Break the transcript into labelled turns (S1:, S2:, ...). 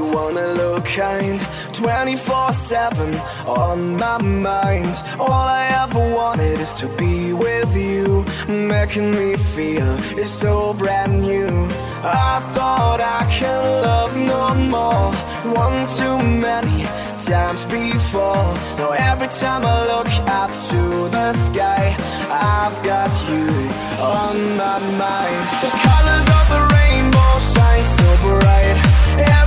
S1: wanna look kind, 24/7 on my mind. All I ever wanted is to be with you, making me feel it's so brand new. I thought I can love no more, one too many times before. Now every time I look up to the sky, I've got you on my mind. The colors of the rainbow shine so bright.